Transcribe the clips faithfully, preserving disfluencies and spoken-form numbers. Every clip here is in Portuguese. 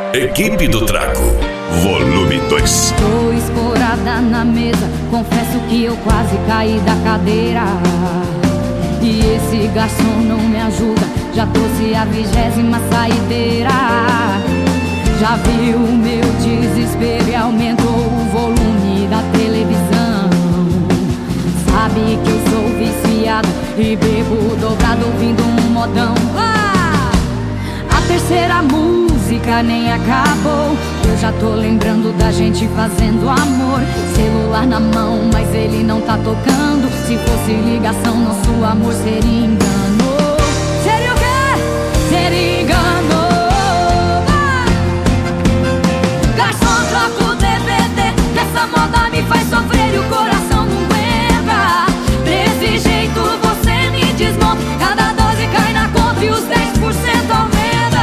Equipe do Trago, volume dois. Tô escorada na mesa, confesso que eu quase caí da cadeira. E esse garçom não me ajuda, já trouxe a vigésima saideira. Já viu o meu desespero e aumentou o volume da televisão. Sabe que eu sou viciado e bebo dobrado ouvindo um modão. Ah! A terceira música nem acabou, eu já tô lembrando da gente fazendo amor. Celular na mão, mas ele não tá tocando. Se fosse ligação, nosso amor seria engano. Seria o quê? Seria engano. Ah! Garçom, troca o D V D, que essa moda me faz sofrer e o coração não aguenta. Desse jeito você me desmonta, cada dose cai na conta e os dez por cento aumenta.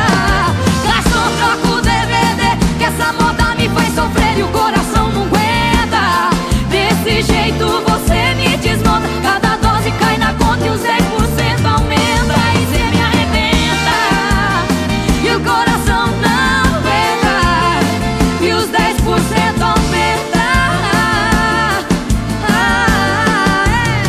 Essa moda me faz sofrer e o coração não aguenta. Desse jeito você me desmonta, cada dose cai na conta e os dez por cento aumenta. E cê me arrebenta e o coração não aguenta, e os dez por cento aumenta. Ah, é.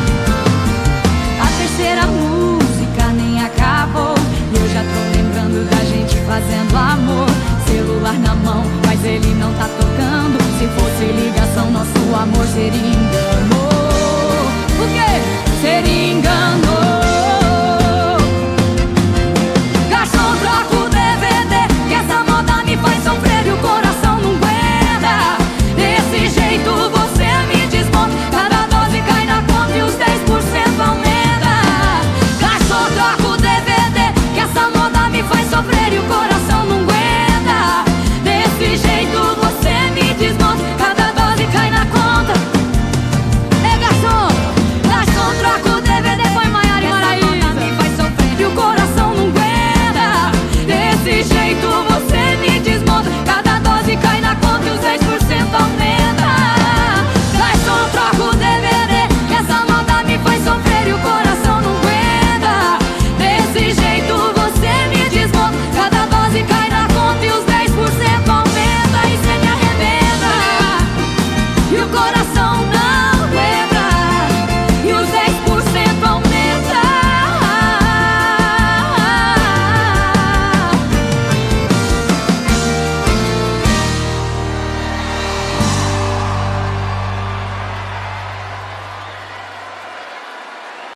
A terceira música nem acabou e eu já tô lembrando da gente fazendo amor. Celular na mão, mas ele não tá tocando. Se fosse ligação, nosso amor seria engano.